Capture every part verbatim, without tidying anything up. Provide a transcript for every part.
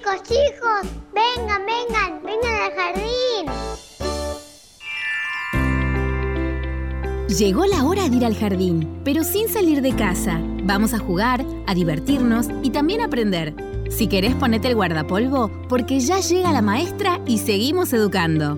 Chicos, chicos, vengan, vengan, vengan al jardín. Llegó la hora de ir al jardín, pero sin salir de casa. Vamos a jugar, a divertirnos y también a aprender. Si querés, ponete el guardapolvo, porque ya llega la maestra y seguimos educando.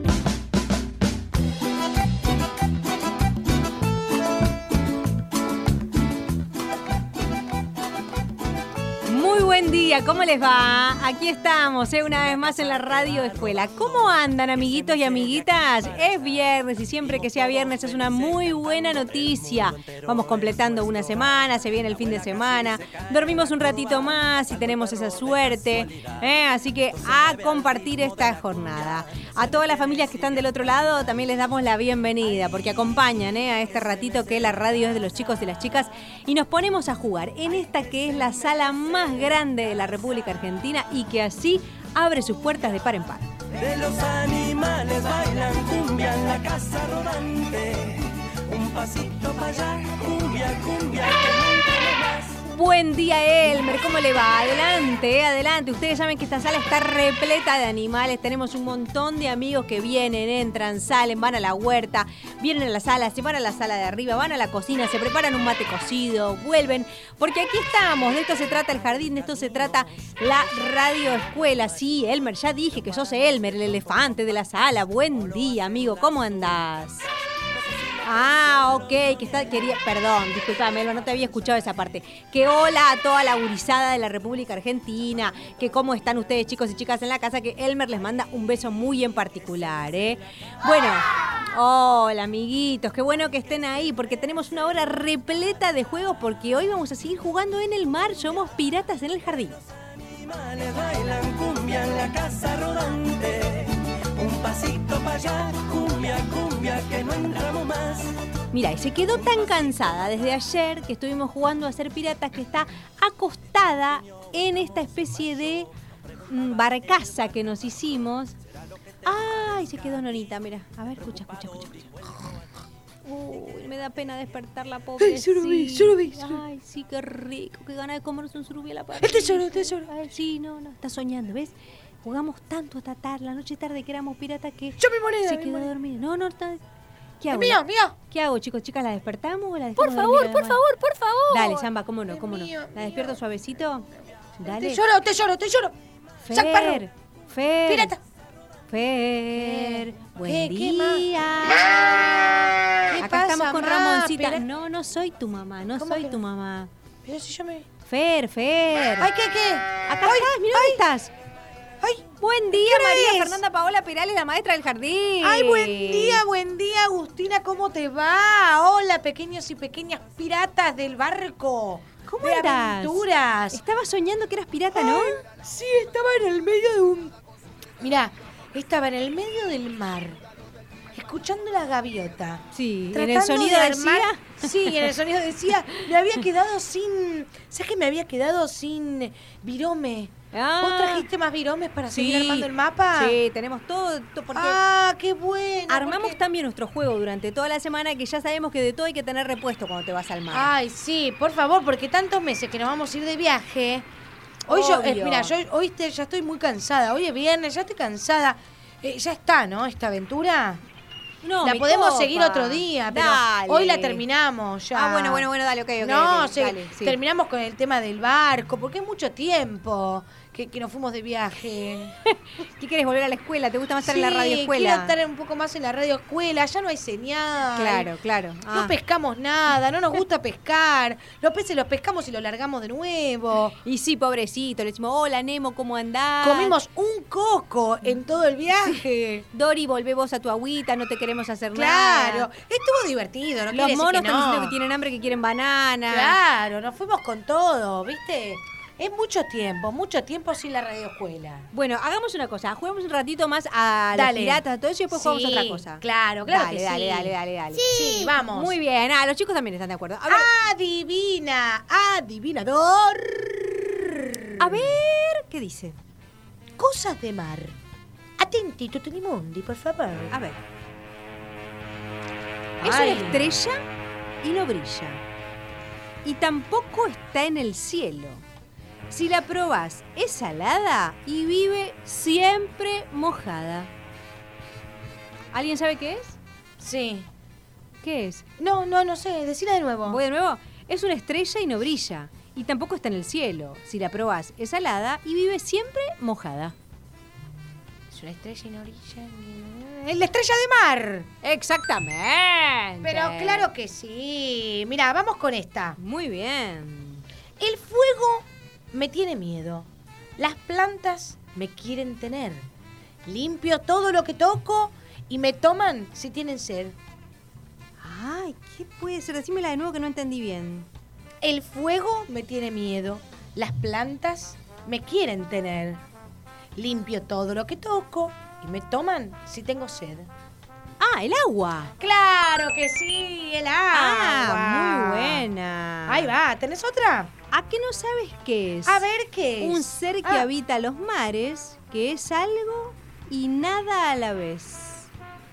Buen día, ¿cómo les va? Aquí estamos, ¿eh? Una vez más en la Radio Escuela. ¿Cómo andan, amiguitos y amiguitas? Es viernes y siempre que sea viernes es una muy buena noticia. Vamos completando una semana, se viene el fin de semana, dormimos un ratito más y tenemos esa suerte, ¿eh? Así que a compartir esta jornada. A todas las familias que están del otro lado también les damos la bienvenida porque acompañan, ¿eh? a este ratito que la radio es de los chicos y las chicas y nos ponemos a jugar en esta que es la sala más grande de la República Argentina y que así abre sus puertas de par en par. De los animales bailan cumbia en la casa rodante. Un pasito para allá, cumbia, cumbia, que nunca más. Buen día, Elmer, ¿cómo le va? Adelante, eh, adelante. Ustedes saben que esta sala está repleta de animales. Tenemos un montón de amigos que vienen, entran, salen, van a la huerta, vienen a la sala, se van a la sala de arriba, van a la cocina, se preparan un mate cocido, vuelven. Porque aquí estamos, de esto se trata el jardín, de esto se trata la Radio Escuela. Sí, Elmer, ya dije que sos Elmer, el elefante de la sala. Buen día, amigo, ¿cómo andás? Ah, ok, que está, quería, perdón, disculpame, no te había escuchado esa parte. Que hola a toda la gurizada de la República Argentina, que cómo están ustedes chicos y chicas en la casa, que Elmer les manda un beso muy en particular, ¿eh? Bueno, hola amiguitos, qué bueno que estén ahí, porque tenemos una hora repleta de juegos, porque hoy vamos a seguir jugando en el mar, somos piratas en el jardín. Animales bailan cumbia en la casa rodante. Un pasito para allá, cumbia, cumbia, que no entramos más. Mira, y se quedó tan cansada desde ayer que estuvimos jugando a ser piratas que está acostada en esta especie de mm, barcaza que nos hicimos. ¡Ay! Se quedó Nonita, mira. A ver, escucha, escucha, escucha. escucha. Uy, me da pena despertar la pobre. Ay, surubí, surubí, surubí. Ay, sí, qué rico. Qué gana de comernos un surubí a la El tesoro, el tesoro. Ay, sí, no, no, está soñando, ¿ves? Jugamos tanto hasta tarde, la noche tarde que éramos piratas que Yo mi moneda, se mi quedó moneda. dormida. No, no, está... ¿Qué hago? Mío, mío. ¿Qué hago, chicos, chicas? ¿La despertamos o la Por dejamos favor, dormir por además? favor, por favor. Dale, Samba, cómo no, Es cómo no. mío, ¿La despierto mío. suavecito? Dale. Te lloro, te lloro, te lloro. Jack Sparrow. Fer, Fer. Pirata. Fer. Buen ¿Qué, qué día. ¿Qué Acá pasa, estamos con ma? Ramoncita. Pira- No, no soy tu mamá, no ¿Cómo soy que tu no? mamá. Pero si yo me... Fer, Fer. Ay, ¿qué, qué? Acá Ay, estás, mira ay, dónde estás. Ay, Buen día, ¿qué hora María es? Fernanda Paola Perales, la maestra del jardín. ay, buen día, buen día, Agustina, ¿cómo te va? Hola, pequeños y pequeñas piratas del barco. ¿Cómo de eras? aventuras. Estaba soñando que eras pirata, ¿no? Ay, sí, estaba en el medio de un... Mirá, estaba en el medio del mar, escuchando la gaviota. Sí, en Tratando el sonido de decía... armar- Sí, en el sonido decía, me había quedado sin... ¿Sabes que me había quedado sin virome? Ah. ¿Vos trajiste más viromes para seguir Sí. armando el mapa? Sí, tenemos todo, to- porque Ah, qué bueno. armamos porque- también nuestro juego durante toda la semana, que ya sabemos que de todo hay que tener repuesto cuando te vas al mar. Ay, sí, por favor, porque tantos meses que nos vamos a ir de viaje. Hoy yo, eh, Obvio. mira, yo hoy te- ya estoy muy cansada. Hoy es viernes, ya estoy cansada. Eh, ya está, ¿no? Esta aventura. No, la me podemos copa. seguir otro día, pero Dale. hoy la terminamos ya. Ah, bueno, bueno, bueno, dale, ok, ok. No, ok, se- dale, sí. terminamos con el tema del barco, porque es mucho tiempo que, que nos fuimos de viaje. ¿Qué quieres volver a la escuela? ¿Te gusta más estar Sí, en la radio escuela? quiero estar un poco más en la radio escuela, ya no hay señal. Claro, claro. No Ah. pescamos nada, no nos gusta pescar. Los peces los pescamos y los largamos de nuevo. Y sí, pobrecito, le decimos, hola Nemo, ¿cómo andás? Comimos un coco en todo el viaje. Dori, volvé vos a tu agüita, no te queremos hacer nada. Claro, estuvo divertido, no Los quiere decir monos que están no. diciendo que tienen hambre, que quieren banana. Claro, nos fuimos con todo, ¿viste? Es mucho tiempo, mucho tiempo sin la radioescuela. Bueno, hagamos una cosa, juguemos un ratito más a las Dale. piratas, todo eso, y después jugamos Sí, otra cosa. claro, claro Dale, que dale, sí. dale, dale, dale. Sí, vamos. Muy bien, ah, los chicos también están de acuerdo. A ver, Adivina, adivinador. a ver, ¿qué dice? Cosas de mar. Atentito, Tunimundi, por favor. A ver. Es Ay. una estrella y no brilla. Y tampoco está en el cielo. Si la probás, es salada y vive siempre mojada. ¿Alguien sabe qué es? Sí. ¿Qué es? No, no, no sé. Decila de nuevo. Voy de nuevo. Es una estrella y no brilla. Y tampoco está en el cielo. Si la probás, es salada y vive siempre mojada. Es una estrella y no brilla. ¡Es la estrella de mar! Exactamente. Pero claro que sí. Mira, vamos con esta. Muy bien. El fuego me tiene miedo. Las plantas me quieren tener. Limpio todo lo que toco y me toman si tienen sed. Ay, ¿qué puede ser? Decímela de nuevo que no entendí bien. El fuego me tiene miedo. Las plantas me quieren tener. Limpio todo lo que toco y me toman si tengo sed. Ah, el agua. ¡Claro que sí! ¡El agua! Ah, muy buena. Ahí va. ¿Tenés otra? ¿A qué no sabes qué es? A ver qué es. Un ser que Ah. habita los mares, que es algo y nada a la vez.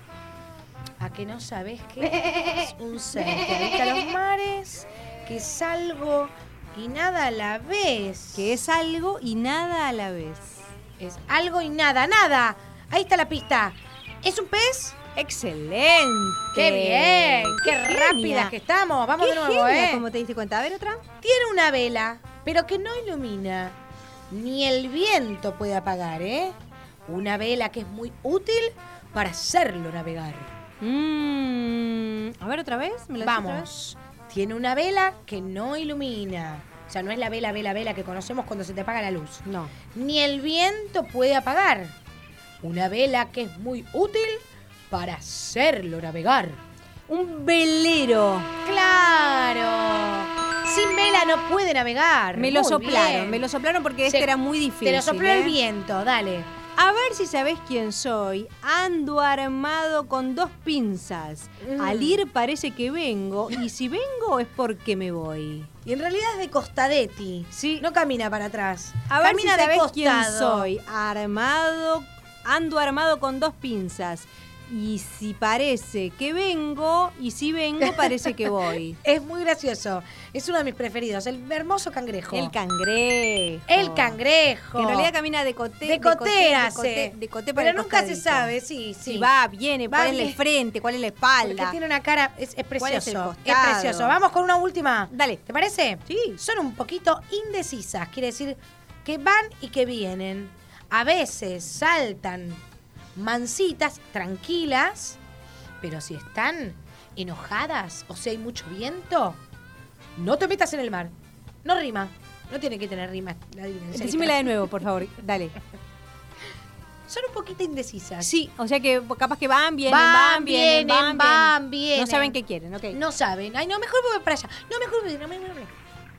¿A que no sabes qué es? Un ser que habita los mares, que es algo y nada a la vez. Que es algo y nada a la vez. Es algo y nada, nada. Ahí está la pista. ¿Es un pez? ¡Excelente! ¡Qué bien! ¡Qué, genia! rápidas que estamos! Vamos ¡Qué de nuevo, genia! ¿eh? ¿Cómo te diste cuenta? A ver, otra. Tiene una vela, pero que no ilumina. Ni el viento puede apagar, ¿eh? Una vela que es muy útil para hacerlo navegar. Mm, a ver, otra vez. ¿Me la decís otra vez? Vamos. Tiene una vela que no ilumina. O sea, no es la vela, vela, vela que conocemos cuando se te apaga la luz. No. Ni el viento puede apagar. Una vela que es muy útil para hacerlo navegar. Un velero. ¡Claro! Sin vela no puede navegar. Me lo Muy soplaron, bien. me lo soplaron porque Se- este era muy difícil. Te lo sopló ¿eh? el viento, dale. A ver si sabés quién soy. Ando armado con dos pinzas. Mm. Al ir parece que vengo y si vengo es porque me voy. Y en realidad es de Costadetti. Sí. No camina para atrás. A ver camina si sabés de quién costado. soy. Armado, ando armado con dos pinzas. Y si parece que vengo y si vengo parece que voy. Es muy gracioso. Es uno de mis preferidos. El hermoso cangrejo. El cangrejo. El cangrejo. Que en realidad camina de coté. De coté hace. De coté, de coté para Pero el nunca se costadito. sabe, sí, sí. Si va, viene, Va cuál es bien. el frente, cuál es la Porque espalda. tiene una cara, es, es ¿Cuál es el precioso. costado? Es precioso. Vamos con una última. Dale. ¿Te parece? Sí. Son un poquito indecisas. Quiere decir que van y que vienen. A veces saltan mansitas, tranquilas, pero si están enojadas o si hay mucho viento, no te metas en el mar. No rima. No tiene que tener rima. La adivinanza. Decímela de nuevo, por favor. Dale. Son un poquito indecisas. Sí, o sea que capaz que van, vienen, Van, van, vienen, vienen, van, van, vienen. vienen. No saben qué quieren, ok. No saben. Ay, no, mejor voy para allá. No, mejor voy. No, mejor voy.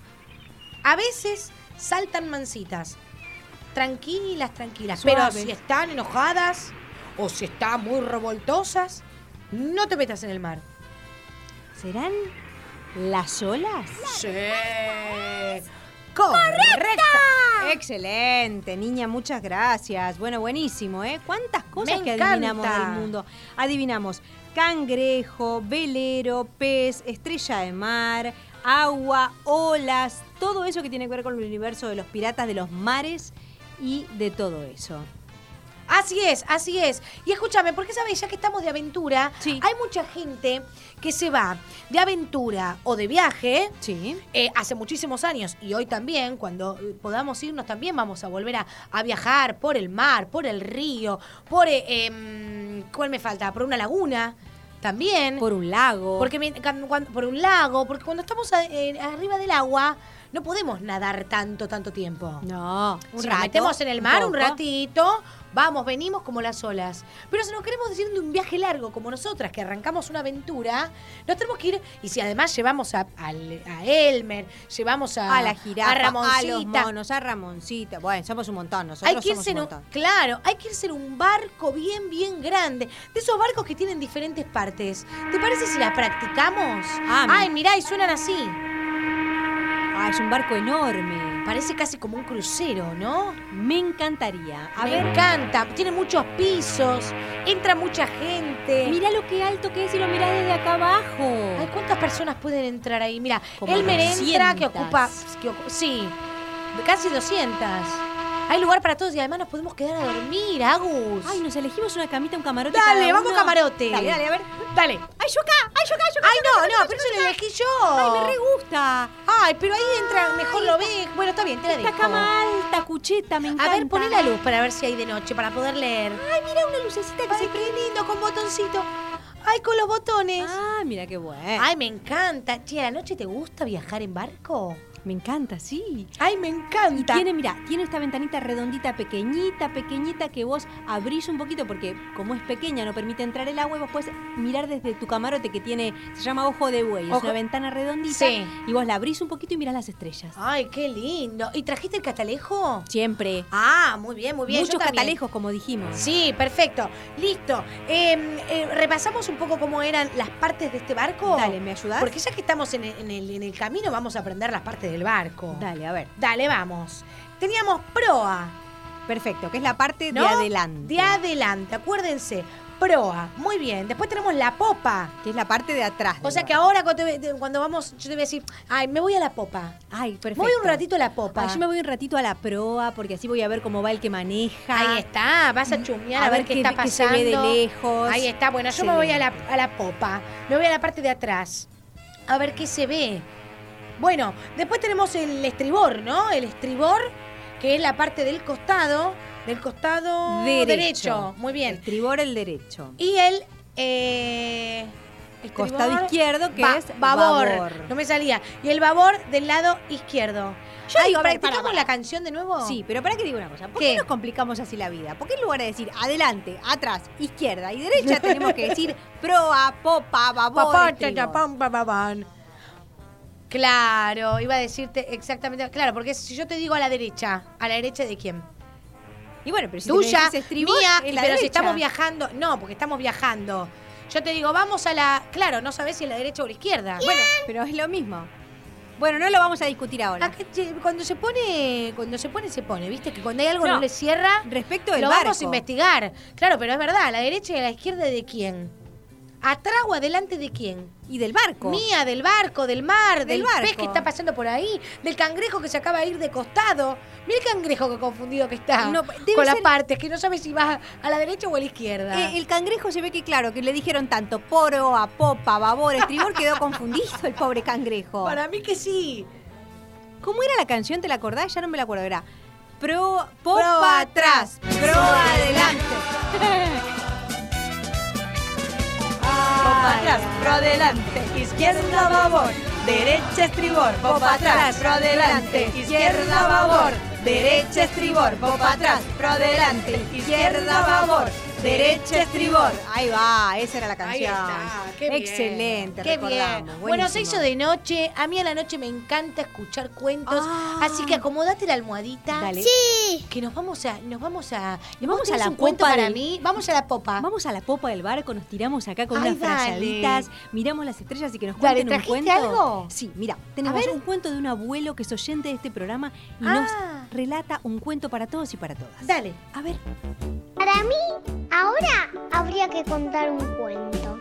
A veces saltan mansitas. Tranquilas, tranquilas. Suaves. Pero si están enojadas o si están muy revoltosas, no te metas en el mar. ¿Serán las olas? Sí. Correcta. Excelente, niña, muchas gracias. Bueno, buenísimo, ¿eh? ¿Cuántas cosas Me que adivinamos encanta. del mundo? Adivinamos cangrejo, velero, pez, estrella de mar, agua, olas, todo eso que tiene que ver con el universo de los piratas, de los mares y de todo eso. Así es, así es. Y escúchame, porque sabes, ya que estamos de aventura, Sí. hay mucha gente que se va de aventura o de viaje. Sí. Eh, hace muchísimos años y hoy también, cuando eh, podamos irnos, también vamos a volver a, a viajar por el mar, por el río, por, eh, em, ¿cuál me falta? Por una laguna también. Por un lago. Porque mi- cuando- cuando- por un lago, porque cuando estamos a- eh, arriba del agua no podemos nadar tanto, tanto tiempo. No, un Si rato, nos metemos en el mar un, poco. ratito, vamos, venimos como las olas. Pero si nos queremos decir de un viaje largo como nosotras, que arrancamos una aventura, nos tenemos que ir, y si además llevamos a, al- a Elmer, llevamos a, A la jirafa, a a, Ramoncita, los monos, a Ramoncita. Bueno, somos un montón, nosotros hay que somos irse un en un, montón. claro, hay que irse en un barco bien, bien grande. De esos barcos que tienen diferentes partes. ¿Te parece si la practicamos? Ah, Ay, me- mirá, y suenan así. Ah, es un barco enorme. Parece casi como un crucero, ¿no? Me encantaría. A Me ver, encanta. Tiene muchos pisos. Entra mucha gente. mira lo que alto que es y lo mirá desde acá abajo. Ay, ¿cuántas personas pueden entrar ahí? Mira, Como Elmer entra, que doscientas. ocupa, que ocu- sí, Casi doscientas. Hay lugar para todos y además nos podemos quedar a dormir, Agus. Ay, nos elegimos una camita, un camarote. Dale, cada vamos uno. camarote. Dale, dale, a ver. Dale. ¡Ay, yo acá! ¡Ay, yo acá! Yo acá Ay, yo acá, no, yo no, acá, pero yo eso lo acá. elegí yo. Ay, me re gusta. Ay, pero ahí entra, mejor lo ve. Bueno, está bien, te la Esta dejo. cama alta, cucheta, me encanta. A ver, poné la luz para ver si hay de noche, para poder leer. Ay, mira una lucecita que Ay, se qué lindo, con botoncito. Ay, con los botones. Ah, mira qué bueno. Ay, me encanta. Che, ¿a la noche te gusta viajar en barco? Me encanta, sí. Ay, me encanta. Y tiene, mira, tiene esta ventanita redondita, pequeñita, pequeñita, que vos abrís un poquito porque como es pequeña no permite entrar el agua y vos podés mirar desde tu camarote que tiene, se llama ojo de buey, es Ojo- una ventana redondita Sí. y vos la abrís un poquito y mirás las estrellas. Ay, qué lindo. ¿Y trajiste el catalejo? Siempre. Ah, muy bien, muy bien. Muchos Yo también. catalejos, como dijimos. Sí, perfecto. Listo. Eh, eh, repasamos un poco cómo eran las partes de este barco. Dale, ¿me ayudás? Porque ya que estamos en el, en el- en el camino, vamos a aprender las partes del barco. Dale, a ver. Dale, vamos. Teníamos proa, Perfecto, que es la parte ¿no? de adelante. De adelante, acuérdense. Proa, muy bien. Después tenemos la popa. Que es la parte de atrás. O del sea que barco. ahora cuando, te- te- cuando vamos, yo te voy a decir, ay, me voy a la popa. Ay, perfecto. Voy un ratito a la popa. Ay, yo me voy un ratito a la proa porque así voy a ver cómo va el que maneja. Ahí está, vas a chusmear a, ver qué, está qué se pasando. ve de lejos. Ahí está, bueno, yo me voy a la, a la popa, me voy a la parte de atrás, a ver qué se ve. Bueno, después tenemos el estribor, ¿no? El estribor, que es la parte del costado, del costado derecho. Muy bien. Estribor el derecho. Y el eh, estribor- Costado izquierdo, que ba- es babor. babor. No me salía. Y el babor del lado izquierdo. Yo Ay, digo, a ver, ¿practicamos para, para. la canción de nuevo? Sí, pero para que diga una cosa. ¿Por ¿Qué? qué? nos complicamos así la vida? ¿Por qué en lugar de decir adelante, atrás, izquierda y derecha tenemos que decir proa, popa, babor, Papá, estribor? cha, cha, pam, pam, pam, pam. Claro, iba a decirte exactamente. Claro, porque si yo te digo a la derecha, ¿a la derecha de quién? Y bueno, pero si te me Tuya, decís estribor, mía, es la pero si derecha. estamos viajando. No, porque estamos viajando. Yo te digo, vamos a la. Claro, no sabés si es la derecha o la izquierda. Bueno, pero es lo mismo. Bueno, no lo vamos a discutir ahora. Acá, che, cuando se pone, cuando se pone, se pone, ¿viste? Que cuando hay algo no, No. le cierra, Respecto del lo barco. vamos a investigar. Claro, pero es verdad, ¿a la derecha y a la izquierda de quién? ¿Atrás o adelante de quién? Y del barco. Mía, del barco, del mar, del, Del barco. pez que está pasando por ahí, del cangrejo que se acaba de ir de costado. Mira el cangrejo que confundido que está No, debe con las ser- partes, que no sabe si va a la derecha o a la izquierda. Eh, el cangrejo se ve que, claro, que le dijeron tanto proa, popa, babor, estribor, quedó confundido el pobre cangrejo. Para mí que sí. ¿Cómo era la canción? ¿Te la acordás? Ya no me la acuerdo. Era pro, popa Proa atrás, pro adelante. Popa atrás, pro adelante, izquierda babor, derecha estribor, popa atrás, pro adelante, izquierda babor, derecha estribor, popa atrás, pro adelante, izquierda babor, derecha estribor. Ahí va, esa era la canción. Ahí está, qué bien. Excelente, Qué recordamos. bien. Bueno, se buenísimo. hizo de noche. A mí a la noche me encanta escuchar cuentos. Ah. Así que acomodate la almohadita. Dale. Sí. Que nos vamos a, nos vamos a, Nos vamos ¿Vos a tenés la un cuento popa para del- mí. Vamos a la popa. Vamos a la popa del barco, nos tiramos acá con Ay, unas dale. frazaditas, miramos las estrellas y que nos Dale, cuenten un ¿trajiste cuento. algo? Sí, mira, tenemos ver. un cuento de un abuelo que es oyente de este programa y Ah. nos relata un cuento para todos y para todas. Dale. A ver. Para mí, ahora habría que contar un cuento.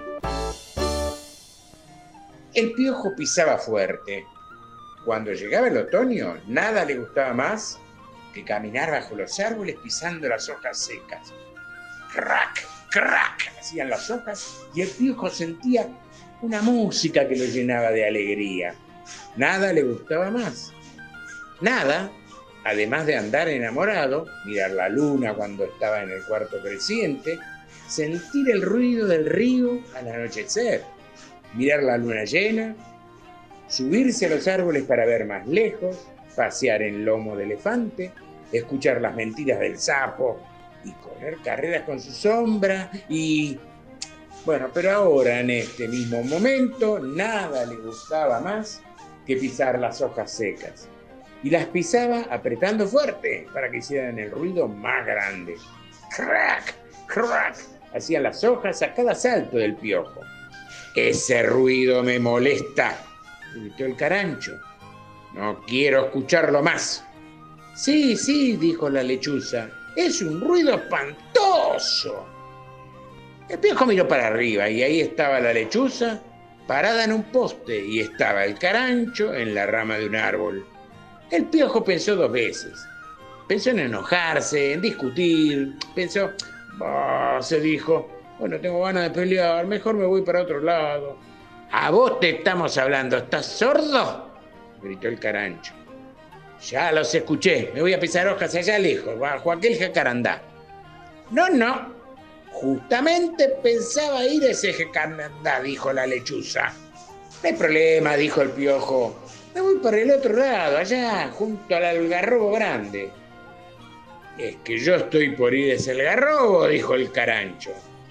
El piojo pisaba fuerte. Cuando llegaba el otoño, nada le gustaba más que caminar bajo los árboles pisando las hojas secas. ¡Crac! ¡Crac! Hacían las hojas y el piojo sentía una música que lo llenaba de alegría. Nada le gustaba más. Nada, además de andar enamorado, mirar la luna cuando estaba en el cuarto creciente, sentir el ruido del río al anochecer, mirar la luna llena, subirse a los árboles para ver más lejos, pasear en lomo de elefante, escuchar las mentiras del sapo y correr carreras con su sombra y... Bueno, pero ahora en este mismo momento nada le gustaba más que pisar las hojas secas. Y las pisaba apretando fuerte para que hicieran el ruido más grande. ¡Crack! ¡Crack! Hacían las hojas a cada salto del piojo. «Ese ruido me molesta», gritó el carancho. «No quiero escucharlo más». «Sí, sí», dijo la lechuza, «es un ruido espantoso». El piojo miró para arriba y ahí estaba la lechuza parada en un poste y estaba el carancho en la rama de un árbol. El Piojo pensó dos veces. Pensó en enojarse, en discutir. Pensó, oh, se dijo, bueno, tengo ganas de pelear, mejor me voy para otro lado. A vos te estamos hablando, ¿estás sordo?, gritó el Carancho. Ya los escuché, me voy a pisar hojas allá lejos, bajo aquel jacarandá. No, no, justamente pensaba ir a ese jacarandá, dijo la lechuza. No hay problema, dijo el Piojo. Me voy por el otro lado, allá, junto al algarrobo grande. Es que yo estoy por ir a ese algarrobo, dijo el Carancho.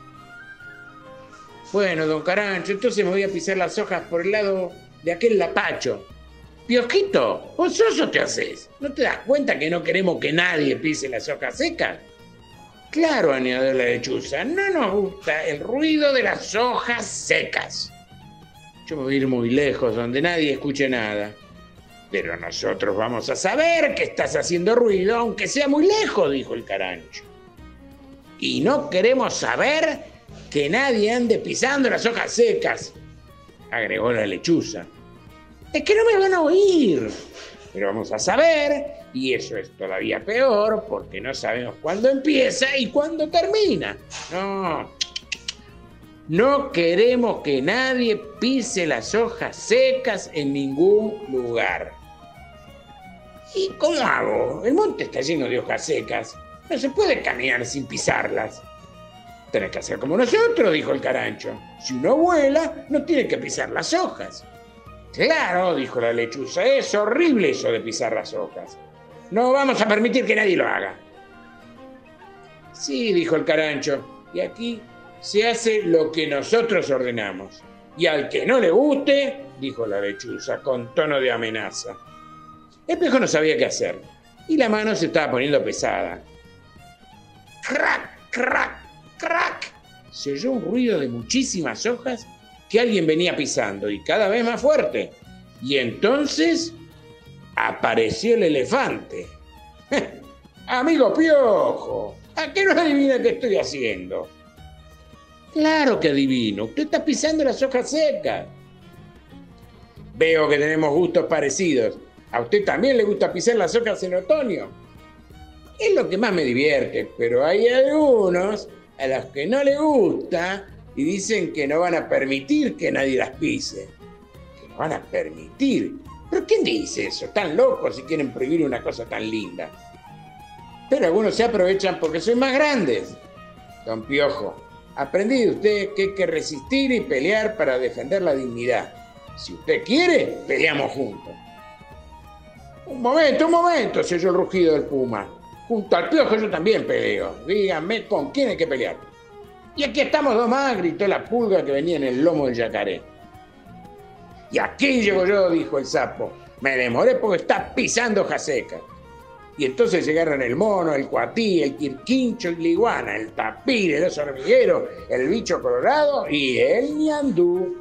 Bueno, don Carancho, entonces me voy a pisar las hojas por el lado de aquel lapacho. Piojito, ¿vos oso te haces? ¿No te das cuenta que no queremos que nadie pise las hojas secas? Claro, añadió la lechuza, no nos gusta el ruido de las hojas secas. Yo me voy a ir muy lejos, donde nadie escuche nada. Pero nosotros vamos a saber que estás haciendo ruido, aunque sea muy lejos, dijo el Carancho. Y no queremos saber que nadie ande pisando las hojas secas, agregó la lechuza. Es que no me van a oír, pero vamos a saber, y eso es todavía peor, porque no sabemos cuándo empieza y cuándo termina. No, no queremos que nadie pise las hojas secas en ningún lugar. ¿Y cómo hago? El monte está lleno de hojas secas. No se puede caminar sin pisarlas. Tenés que hacer como nosotros, dijo el Carancho. Si uno vuela, no tiene que pisar las hojas. Claro, dijo la lechuza, es horrible eso de pisar las hojas. No vamos a permitir que nadie lo haga. Sí, dijo el Carancho, y aquí se hace lo que nosotros ordenamos. Y al que no le guste, dijo la lechuza con tono de amenaza. El Piojo no sabía qué hacer, y la mano se estaba poniendo pesada. ¡Crac, crac, crac! Se oyó un ruido de muchísimas hojas que alguien venía pisando, y cada vez más fuerte. Y entonces apareció el elefante. Amigo Piojo, ¿a qué no adivina qué estoy haciendo? Claro que adivino, usted está pisando las hojas secas. Veo que tenemos gustos parecidos. ¿A usted también le gusta pisar las hojas en otoño? Es lo que más me divierte, pero hay algunos a los que no les gusta y dicen que no van a permitir que nadie las pise. Que no van a permitir. ¿Pero quién dice eso? Están locos si quieren prohibir una cosa tan linda. Pero algunos se aprovechan porque son más grandes. Don Piojo, aprendí de usted que hay que resistir y pelear para defender la dignidad. Si usted quiere, peleamos juntos. Un momento, un momento, se oyó el rugido del puma. Junto al Piojo yo también peleo. Díganme con quién hay que pelear. Y aquí estamos dos más, gritó la pulga que venía en el lomo del yacaré. Y aquí llego yo, dijo el sapo. Me demoré porque está pisando hojas secas. Y entonces llegaron el mono, el cuatí, el quirquincho y la iguana, el tapir, el oso hormiguero, el bicho colorado y el ñandú.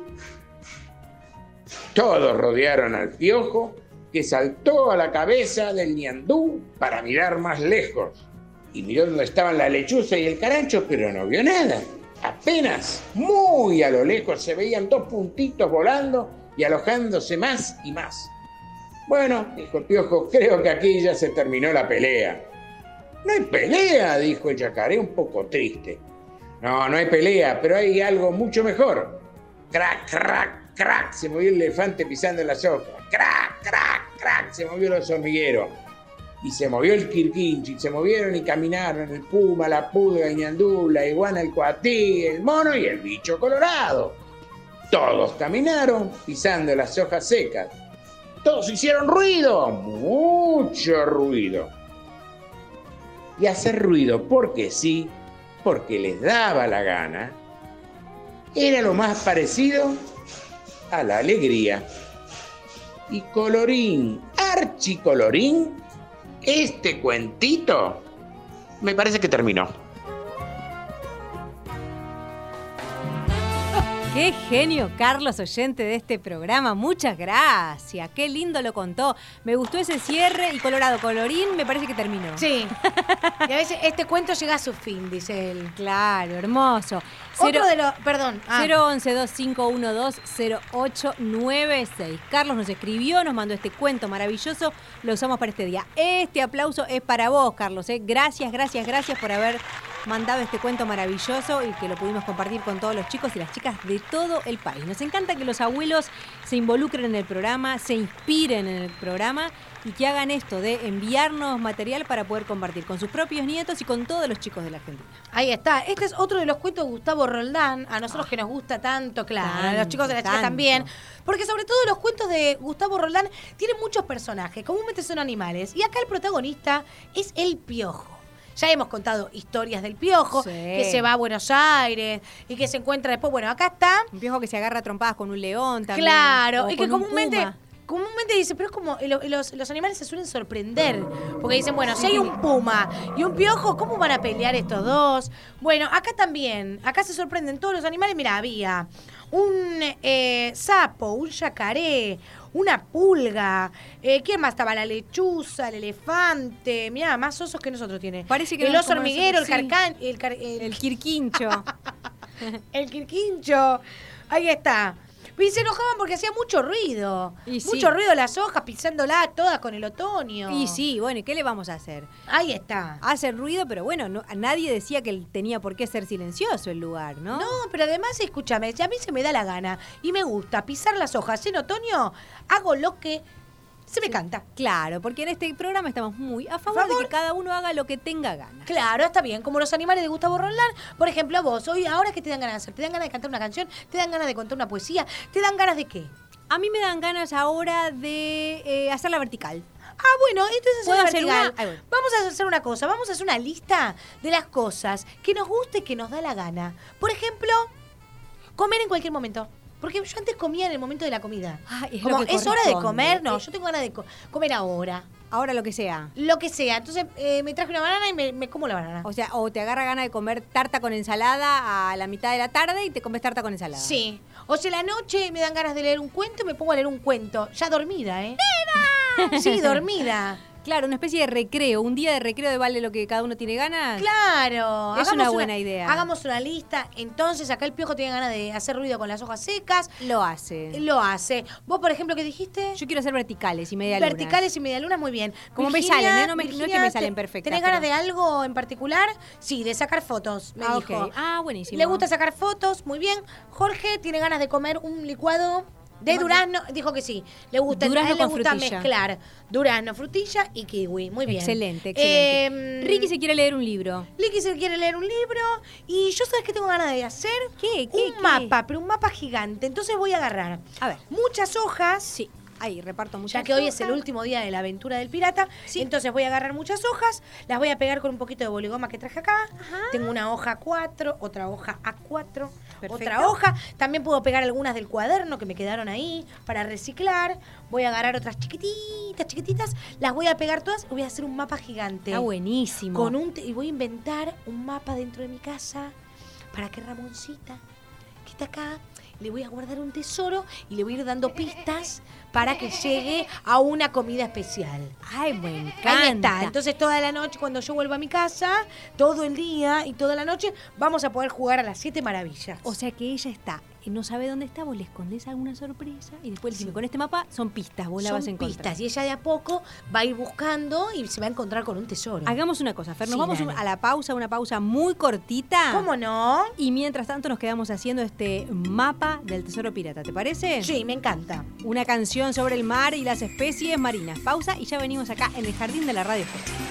Todos rodearon al Piojo, que saltó a la cabeza del ñandú para mirar más lejos. Y miró donde estaban la lechuza y el Carancho, pero no vio nada. Apenas, muy a lo lejos, se veían dos puntitos volando y alojándose más y más. Bueno, dijo el Piojo, creo que aquí ya se terminó la pelea. No hay pelea, dijo el yacaré un poco triste. No, no hay pelea, pero hay algo mucho mejor. Crac, crac, crac, se movió el elefante pisando las hojas. Crac, crac, crac, se movió el oso hormiguero. Y se movió el quirquincho, y se movieron y caminaron el puma, la pulga, el ñandú, la iguana, el cuatí, el mono y el bicho colorado. Todos caminaron pisando las hojas secas. Todos hicieron ruido, mucho ruido. Y hacer ruido porque sí, porque les daba la gana, era lo más parecido a la alegría. Y colorín, archicolorín, este cuentito me parece que terminó. Qué genio, Carlos, oyente de este programa. Muchas gracias. Qué lindo lo contó. Me gustó ese cierre y colorado colorín, me parece que terminó. Sí. Y a veces este cuento llega a su fin, dice él. Claro, hermoso. Otro de los... Perdón. Ah. cero once, dos cinco uno dos, cero ocho nueve seis. Carlos nos escribió, nos mandó este cuento maravilloso. Lo usamos para este día. Este aplauso es para vos, Carlos. ¿eh? Gracias, gracias, gracias por haber mandado este cuento maravilloso y que lo pudimos compartir con todos los chicos y las chicas de todo el país. Nos encanta que los abuelos se involucren en el programa, se inspiren en el programa y que hagan esto de enviarnos material para poder compartir con sus propios nietos y con todos los chicos de la Argentina. Ahí está. Este es otro de los cuentos de Gustavo Roldán. A nosotros que nos gusta tanto, claro. Tanto, a los chicos de las chicas tanto. también. Porque sobre todo los cuentos de Gustavo Roldán tienen muchos personajes. Comúnmente son animales. Y acá el protagonista es el Piojo. Ya hemos contado historias del Piojo, Sí. que se va a Buenos Aires y que se encuentra después. Bueno, acá está. Un Piojo que se agarra a trompadas con un león también. Claro, o y que con un comúnmente, puma. comúnmente dice, pero es como, lo- los, los animales se suelen sorprender, porque dicen, bueno, si hay un puma y un piojo, ¿cómo van a pelear estos dos? Bueno, acá también, acá se sorprenden todos los animales. Mira, había un eh, sapo, un yacaré, una pulga, eh, ¿quién más estaba? La lechuza, el elefante, mirá, más osos que nosotros tiene. Parece que el no es oso como hormiguero, el nosotros, sí. carcán, el, car- el, El quirquincho. el quirquincho, ahí está. Y se enojaban porque hacía mucho ruido. Y sí. Mucho ruido las hojas, pisándolas todas con el otoño. Y sí, bueno, ¿y qué le vamos a hacer? Ahí está. Hace ruido, pero bueno, no, nadie decía que él tenía por qué ser silencioso el lugar, ¿no? No, pero además, escúchame, si a mí se me da la gana y me gusta pisar las hojas en otoño, hago lo que se me canta. Claro, porque en este programa estamos muy a favor, ¿Favor? de que cada uno haga lo que tenga ganas. Claro, está bien, como los animales de Gustavo Roldán. Por ejemplo, a vos, hoy, ahora, ¿qué te dan ganas de hacer? ¿Te dan ganas de cantar una canción? ¿Te dan ganas de contar una poesía? ¿Te dan ganas de qué? A mí me dan ganas ahora de eh, hacer la vertical. Ah, bueno, entonces ¿Puedo en hacer vertical, una? Ahí voy. vamos a hacer una cosa, vamos a hacer una lista de las cosas que nos guste y que nos da la gana. Por ejemplo, comer en cualquier momento. Porque yo antes comía en el momento de la comida. Ah, es Como lo que es hora de corresponde. comer, no, Eh, yo tengo ganas de co- comer ahora. Ahora lo que sea. Lo que sea. Entonces eh, me traje una banana y me, me como la banana. O sea, o te agarra ganas de comer tarta con ensalada a la mitad de la tarde y te comes tarta con ensalada. Sí. O sea, la noche me dan ganas de leer un cuento y me pongo a leer un cuento. Ya dormida, ¿eh? Sí, dormida. Claro, una especie de recreo, un día de recreo de vale lo que cada uno tiene ganas. Claro. Es una buena idea. Hagamos una lista. Entonces, acá el Piojo tiene ganas de hacer ruido con las hojas secas. Lo hace. Lo hace. Vos, por ejemplo, ¿qué dijiste? Yo quiero hacer verticales y media luna. Verticales y medialunas, muy bien. Como me salen, ¿eh? No me- no es que me salen perfectas, ¿Tenés ganas pero- de algo en particular? Sí, de sacar fotos, me Ah, dijo. ok. Ah, buenísimo. Le gusta sacar fotos, muy bien. Jorge tiene ganas de comer un licuado de durazno, dijo que sí. Le gusta, Durazno a él le con gusta frutilla. mezclar durazno, frutilla y kiwi, muy bien. Excelente, excelente. Eh, Ricky se quiere leer un libro. Ricky se quiere leer un libro y yo sabes qué tengo ganas de hacer. ¿Qué? ¿Qué? Un ¿Qué? mapa, pero un mapa gigante. Entonces voy a agarrar A ver. muchas hojas. Sí. Ahí reparto muchas Ya que hoy es hojas. el último día de la aventura del pirata, entonces voy a agarrar muchas hojas, las voy a pegar con un poquito de boligoma que traje acá. Tengo una hoja A cuatro, otra hoja A cuatro, Perfecto. otra hoja. También puedo pegar algunas del cuaderno que me quedaron ahí para reciclar. Voy a agarrar otras chiquititas, chiquititas, las voy a pegar todas y voy a hacer un mapa gigante. Está buenísimo. Con un te- y voy a inventar un mapa dentro de mi casa para que Ramoncita, que está acá, le voy a guardar un tesoro y le voy a ir dando pistas para que llegue a una comida especial. Ay, me encanta. Ahí está. Entonces toda la noche, cuando yo vuelva a mi casa, todo el día y toda la noche, vamos a poder jugar a las siete maravillas. O sea que ella está y no sabe dónde está, vos le escondés alguna sorpresa y después le decís, con este mapa son pistas, vos la Son vas a encontrar. pistas y ella de a poco va a ir buscando y se va a encontrar con un tesoro. Hagamos una cosa, Fer, nos Sí, vamos dale. a la pausa, una pausa muy cortita. ¿Cómo no? Y mientras tanto nos quedamos haciendo este mapa del tesoro pirata, ¿te parece? Sí, me encanta. Una canción sobre el mar y las especies marinas. Pausa y ya venimos acá en el jardín de la radio.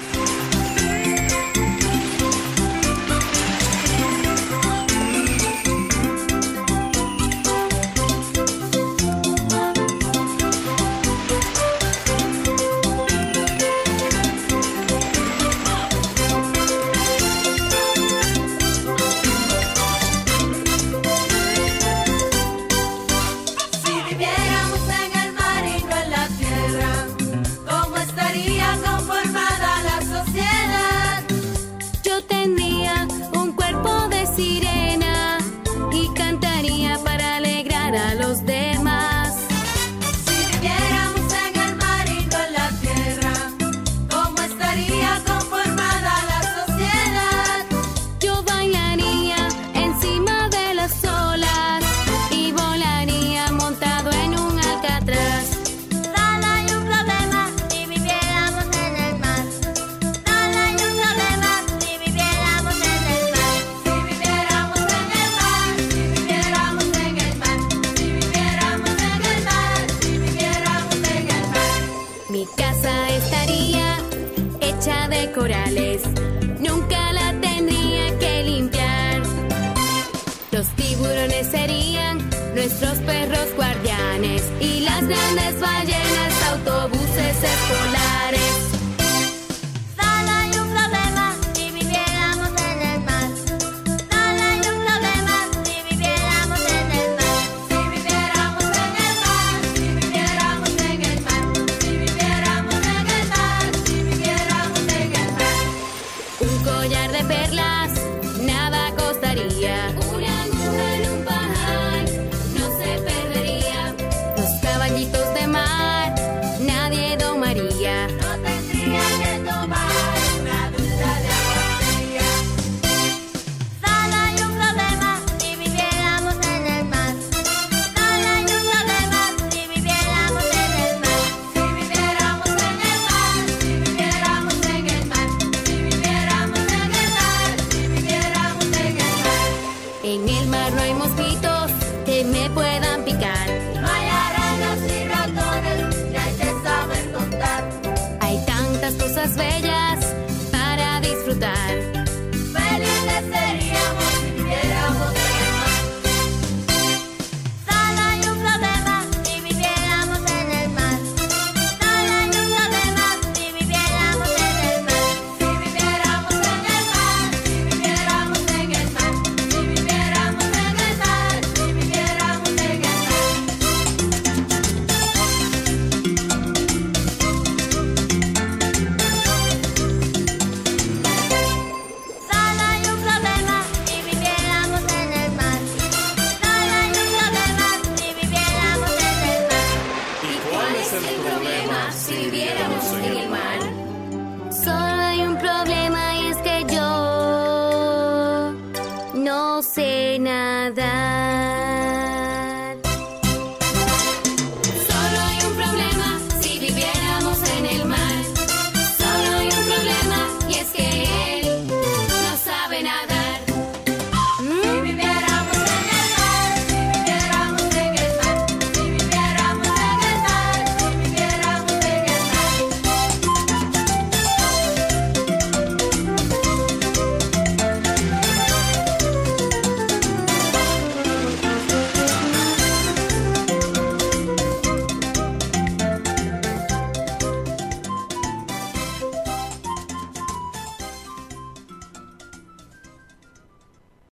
Si viviéramos en el mar y no en la tierra, ¿cómo estaría conformada la sociedad? Yo tendría un cuerpo de sirena y cantaría para un collar de perlas nada costaría. Una aguja en un pajar no se perdería. Los caballitos de mar nadie domaría. No tendría que tomar una ducha de agua fría. Solo hay un problema si viviéramos en el mar. Solo hay un problema si viviéramos en el mar. Si viviéramos en el mar, si viviéramos en el mar, si viviéramos en el mar, si viviéramos en el mar. En el mar no hay mosquitos que me puedan picar. No hay arañas y ratones que hay que saber contar. Hay tantas cosas bellas para disfrutar.